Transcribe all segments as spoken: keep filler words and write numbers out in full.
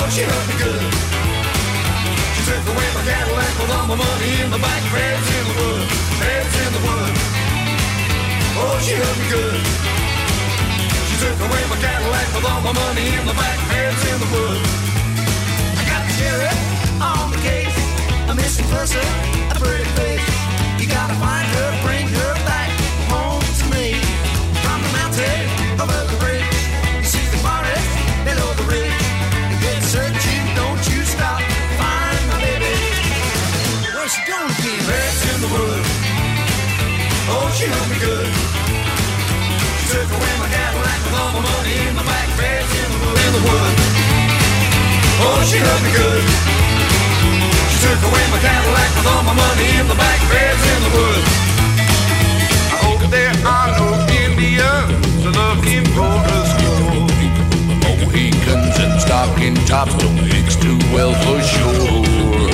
Oh, she hurt me good. She took away my Cadillac with all my money in the back. Beds in the wood, beds in the wood. Oh, she hurt me good. She took away my Cadillac with all my money in the back. Beds in the wood. I got the sheriff on the case, a missing person, a pretty face. You gotta find her, bring her back home to me. From the mountain over the bridge, you see the forest below the ridge. You get searching, don't you stop, find my baby. Where's she going again? Beds in the wood. Oh, she hurt me good. She took away my Cadillac with all my money in the back. Beds in the wood. In the wood. Oh, she hurt me good. She took away my Cadillac with all my money in the back. Beds in the wood. I hope there are no Indians looking for a school. Mohicans and stocking tops don't mix too well for sure.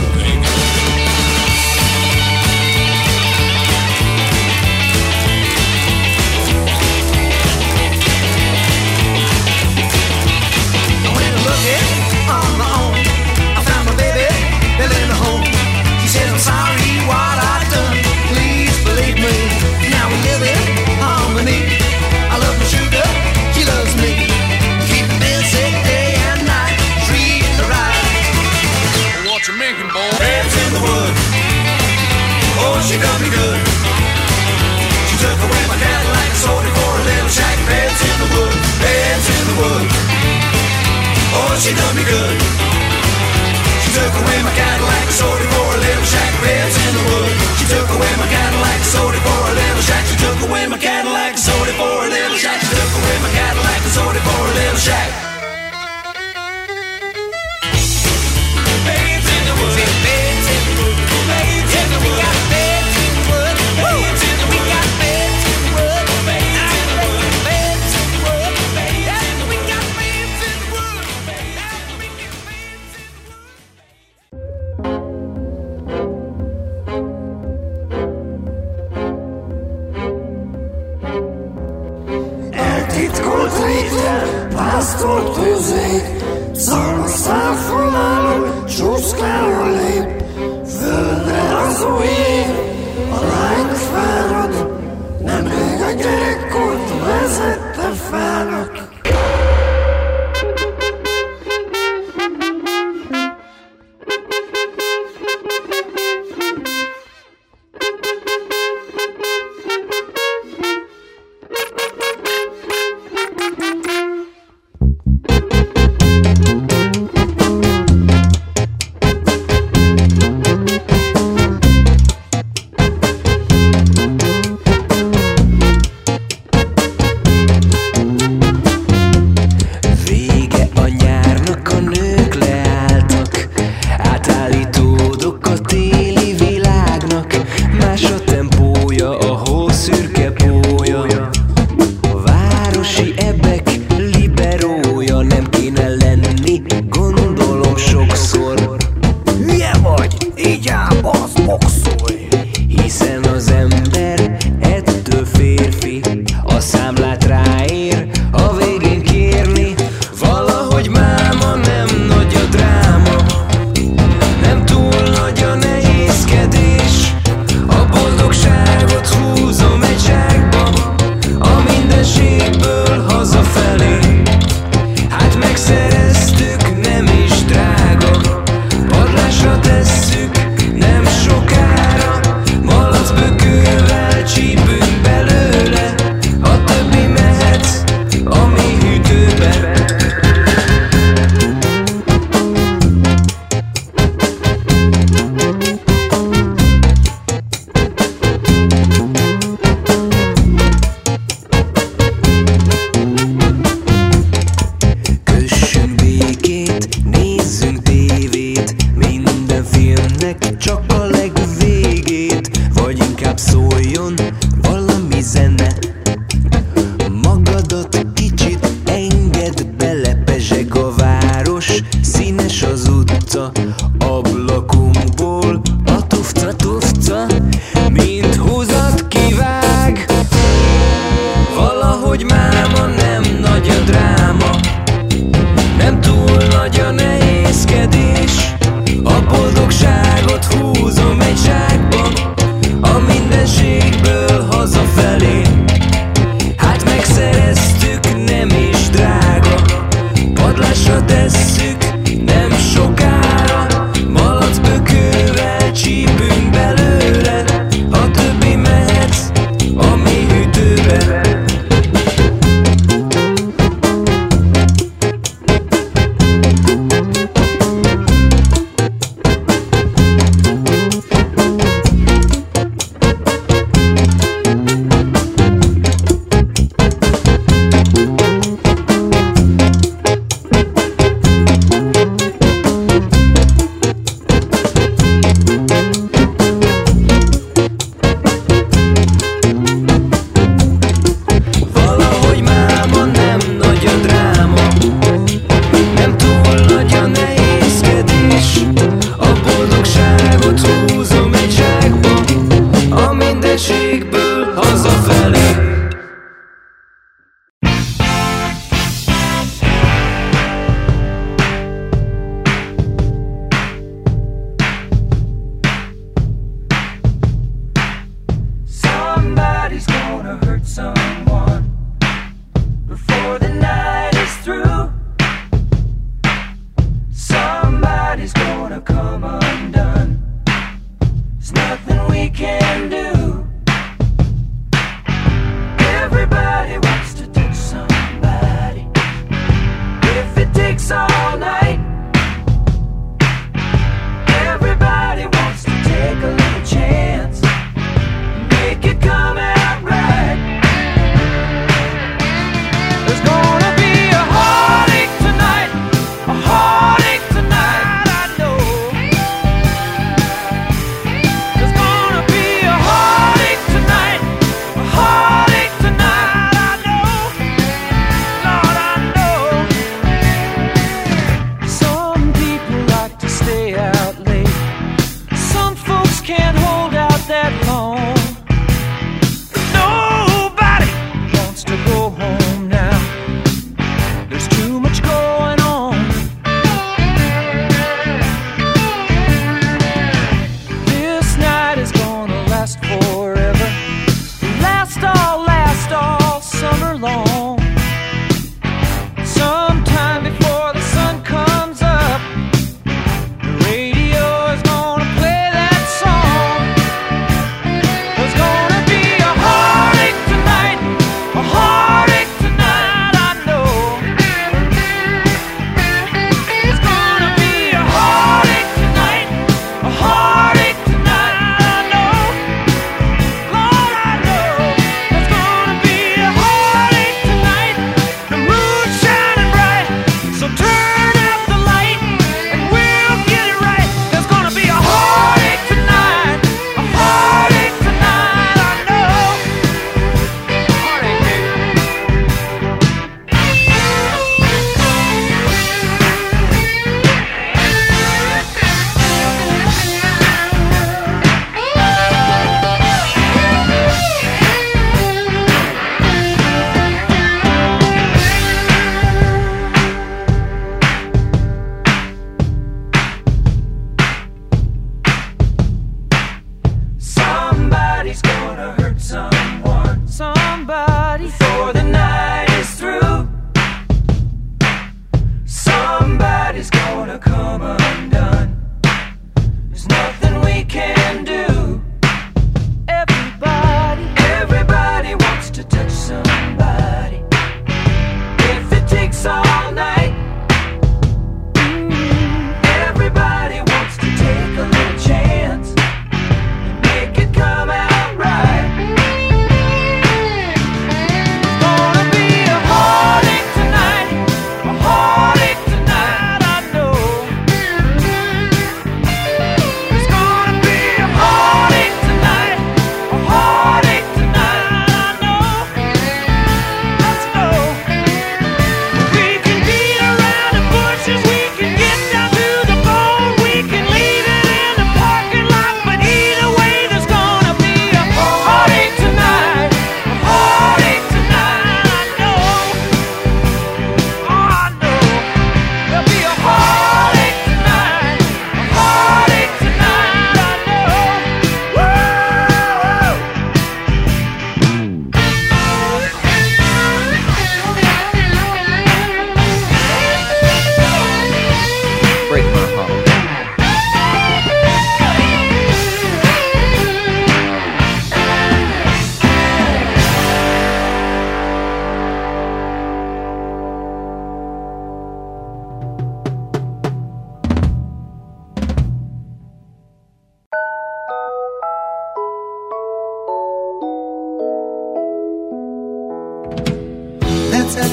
On my own, I found my baby, building a home. She said, I'm sorry what I've done, please believe me. Now we live in harmony. I love my sugar, she loves me. Keep busy day and night, treating her right. What you making, boy? Beds in the wood. Oh, she done me good. She took away my Cadillac, sold it for a little shack. Beds in the wood, beds in the wood. Oh, she done me good. She took away my Cadillac, sold it for a little shack. Beds in the wood. She took away my Cadillac, sold it for a little shack. She took away my Cadillac, sold it for a little shack. She took away my Cadillac, sold it for a little shack. Beds in the wood. Beds in the wood. Beds in the wood. We got beds in the wood. Beds in the wood. We got beds in the wood. Beds in the wood. Beds in the wood. We got beds in the wood. Pastor tűzik, szarvasztál fölálló, csúszkáló lép, földre az új év, a lány fárad, nemrég a gyerekkort vezette fának.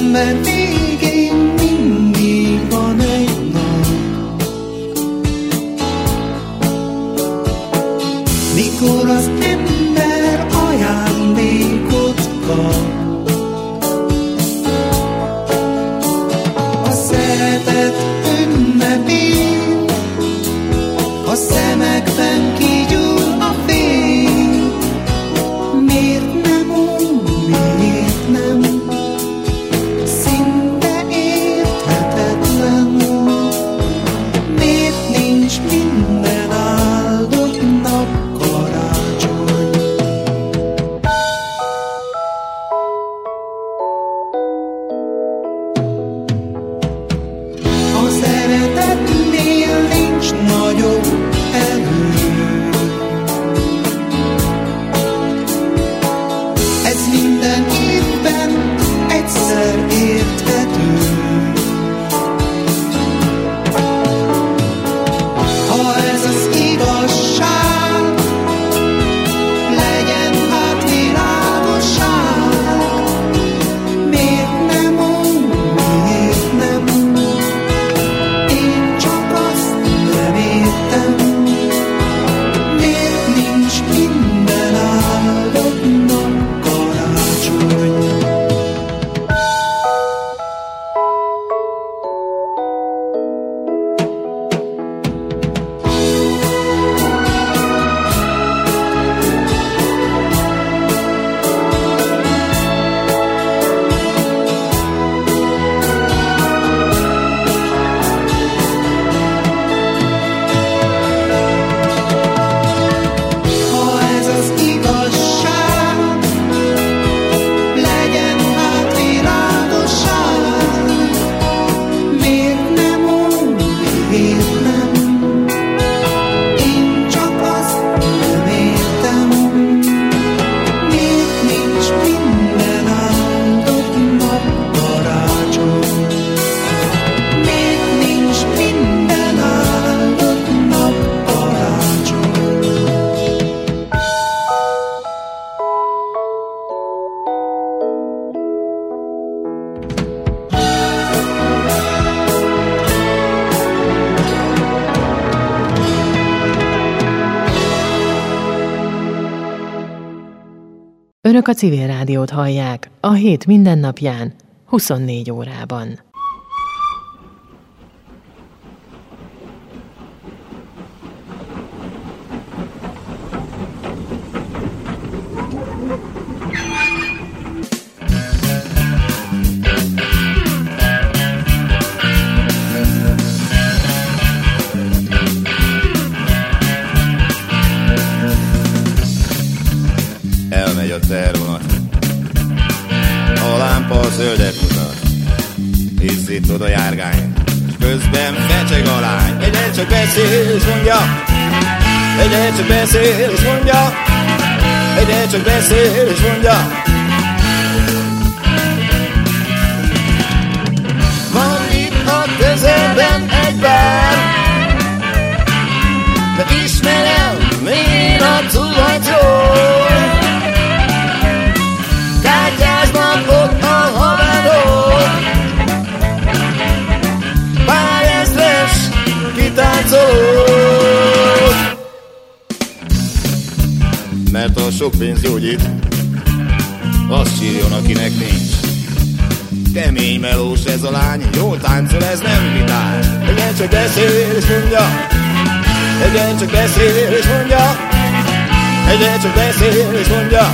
ember végén mindig van egy nap. Mikor az ember ajándékot kap, a szeretet ünnepén, a szemekben kigyúl a fény. Miért nem úgy, miért nem? Szinte érthetetlen. Miért nincs minden áldott nap karácsony? A szeretetnél nincs nagyobb erő. Ez minden évben egyszer érthető. Ha ez az igazság, legyen hát világosság. Miért nem úgy, miért nem? Én csak azt nem értem. Miért nincs minden áldott nap karácsony? Ha ez az igazság, legyen hát világosság. Miért nem úgy, miért nem? Én csak azt nem értem. Miért nincs minden áldott nap karácsony? Miért nincs minden áldott nap karácsony? Önök a Civil Rádiót hallják a hét mindennapján, huszonnégy órában. Elmegy a tervonat, a lámpa a zöldet mutat. Izzítod a járgány, és közben fecseg a lány. Egyre csak beszél és mondja, egyre csak beszél és mondja, egyre csak beszél és mondja. Van itt a közelben egy bár, de ismerem én a tulajt jól. Kártyáznak ott a haverok, pár ezres kitáncolók. Mert a sok pénz gyógyít, azt sírjon, akinek nincs. Kemény melós ez a lány, jól táncol, ez nem vitál. Egyen csak beszél és mondja, egyen csak beszél és mondja, egyen csak beszél és mondja.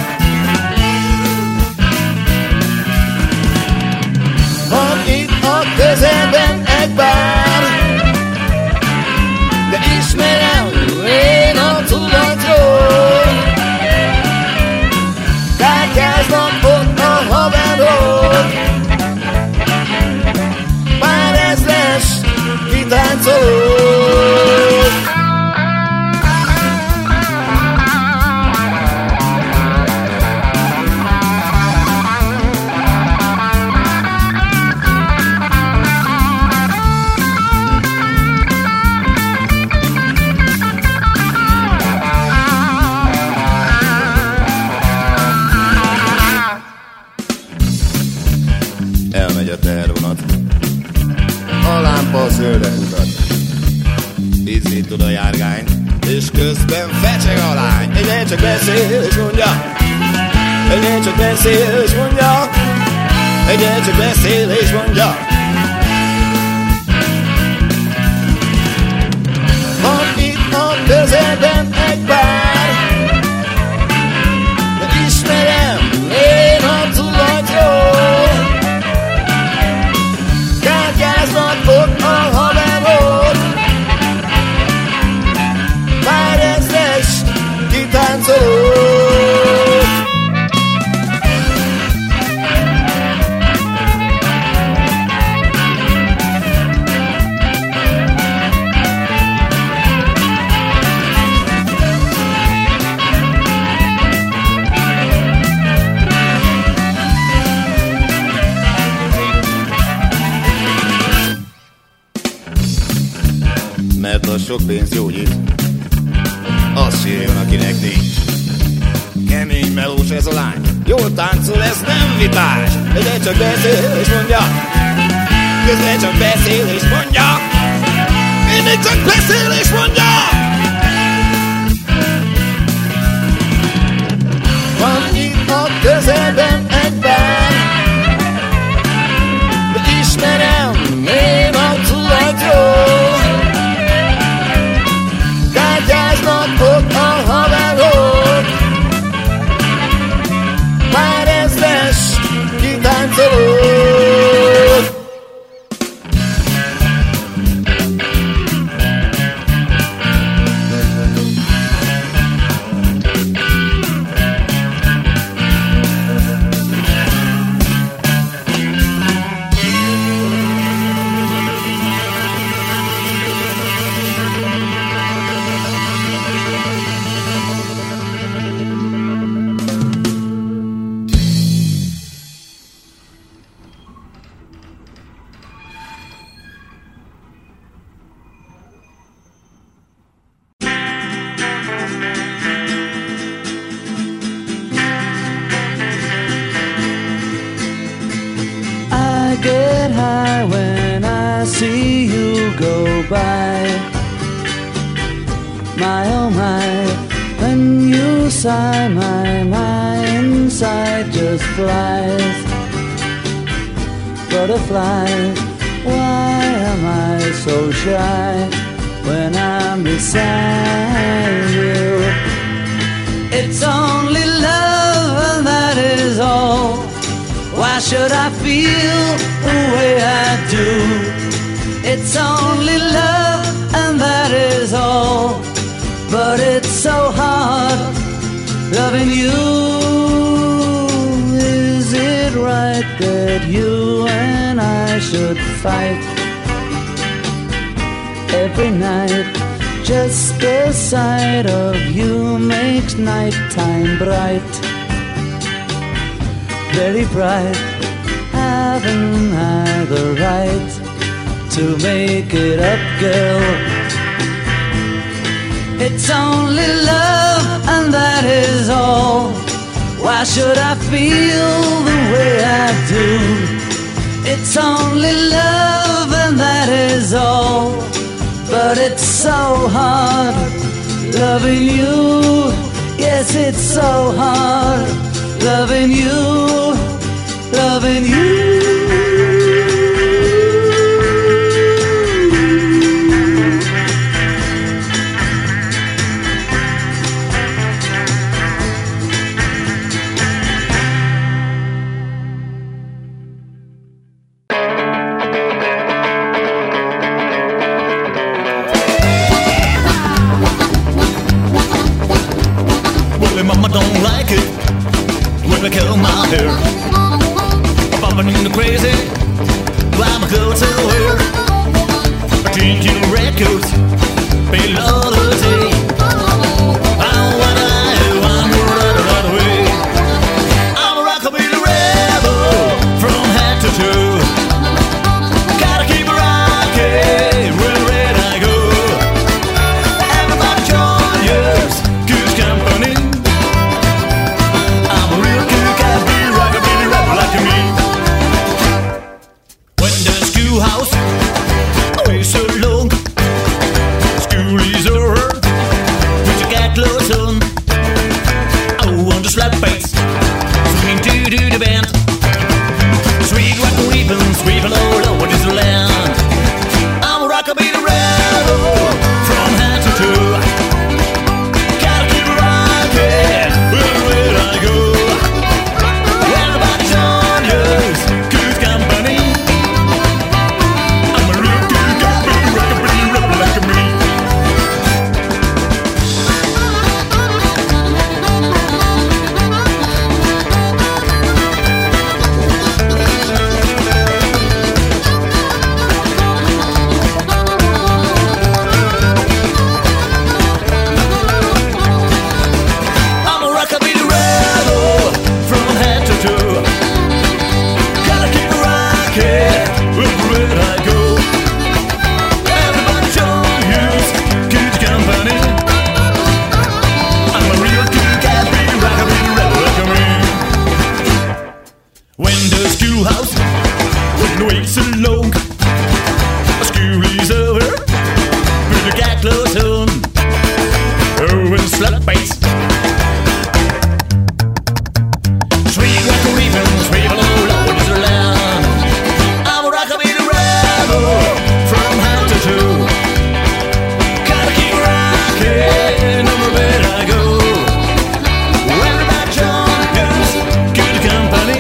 Van itt a közelben egy bár, de ismerem én a tulajt jól. Kártyáznak ott a haverok, pár ezres kitáncolók. utat. Izzít oda járgány, és közben fecseg a lány. Egyre csak beszél és mondja, egyre csak beszél és mondja, egyre csak beszél és mondja. Van itt a közelben egy pár, de ismerem én a tulajtról. Kártyáznak ott a haverok, pár ezres kitáncolók. Mert a sok pénz gyógyít, azt sírjon, akinek nincs. Kemény melós ez a lány, jól táncol, ez nem vitás. Egyre csak beszél és mondja, közben csak beszél és mondja, mindig csak beszél és mondja. Van itt a közelben egy pár, de ismerem én a tulajtról. Ott a haverok, pár ezres kitáncolók. My oh my, when you sigh, my, my inside just flies. Butterfly, why am I so shy when I'm beside you? It's only love and that is all. Why should I feel the way I do? It's only love and that is all. But it's so hard loving you. Is it right that you and I should fight every night? Just the sight of you makes nighttime bright, very bright. Haven't I the right to make it up, girl? It's only love and that is all. Why should I feel the way I do? It's only love and that is all. But it's so hard loving you. Yes, it's so hard loving you, loving you. Mama don't like it when I curl my hair. Bumping in the crazy, why my girl to her. Changing records, pay all the day. I wanna one more right, right away. I'm a rockabilly rebel from head to toe. Gotta keep it rocking, where red I go. Everybody join yours, good company. House, way so low. close home. Oh, and slut bass. Sweet like a weaving, sweet below Lord is her land. I'm a rockabilly rebel from hand to toe. Gotta keep rocking, everywhere I go. Whether by John Hughes, good company.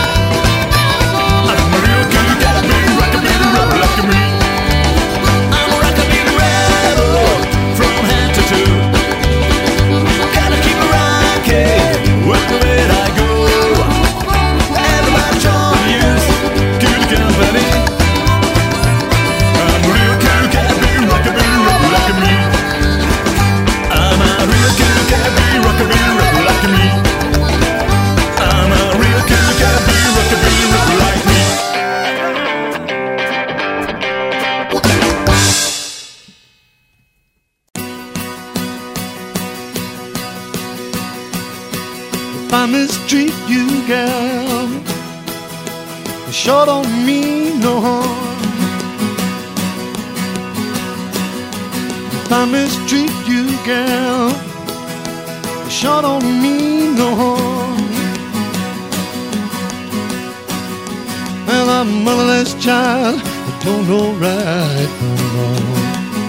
I'm a real good, gotta be rockabilly rebel like me. I'm a rockabilly rebel from hand to toe. Gotta keep rocking, everywhere I go. Whether by John Hughes, good company. I'm a real good, gotta be rockabilly rebel like me. I'm a real good, gotta be rockabilly rebel like me. I'm a real good, gotta be rockabilly rebel like me. If I mistreat you, girl, it sure don't mean no harm. If I mistreat you, girl, it sure don't mean no harm. Well, I'm a motherless child, I don't know right from wrong.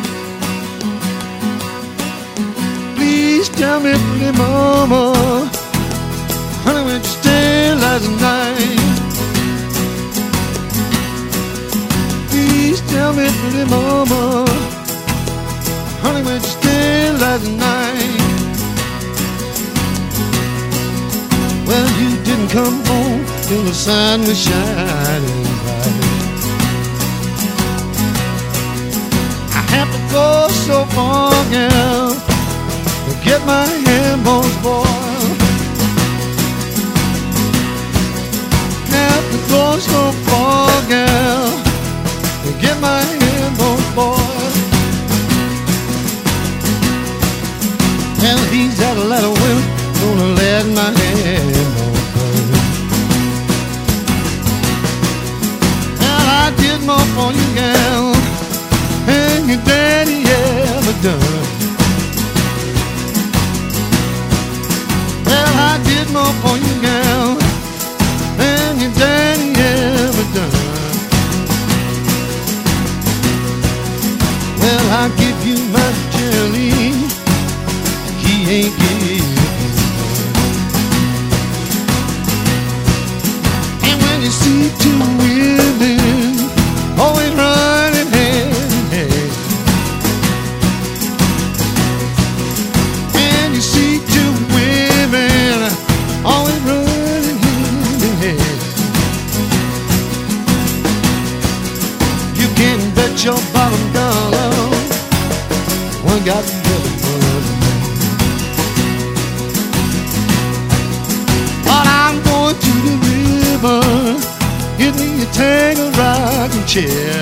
Please tell me, pretty mama, honey, where'd you stay last night? Please tell me, pretty mama, honey, where'd you stay last night? Well, you didn't come home till the sun was shining bright. I have to go so far, girl, to get my hamburgers boiled. Have to go so far, girl, to get my hamburgers boiled. Well, he's had a lot of women, gonna let my hamburgers burn. Well, I did more for you, girl, than your daddy ever done. Well, I did more for you, girl, than your daddy ever done. Well, I'll give you my jelly, he ain't giving none. And when you see two women always running hand in hand, and you see two women always running hand in hand, you can bet your bottom dollar one got the other one. But I'm going to the river, get me a tangled rocking chair.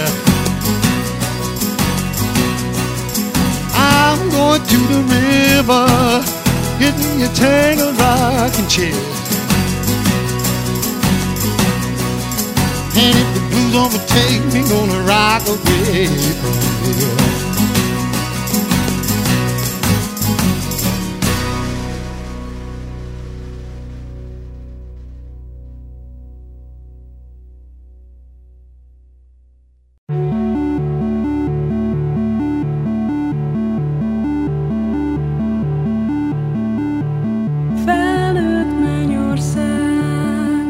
I'm going to the river, get me a tangled rocking chair. And if the blues overtake me, gonna rock away from here. Felnőtt mennyország,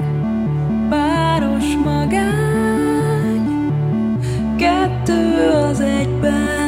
páros magány, kettő az egyben.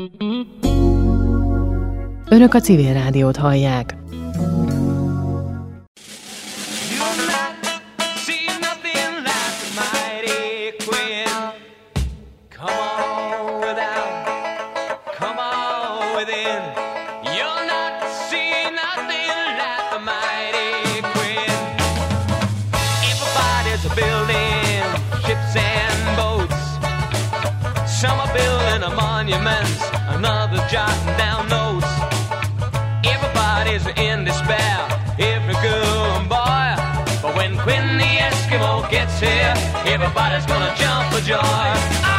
Önök a Civil Rádiót hallják. Some are building a monuments, another jotting down notes. Everybody's in despair, every girl and boy. But when Quinn the Eskimo gets here, everybody's gonna jump for joy.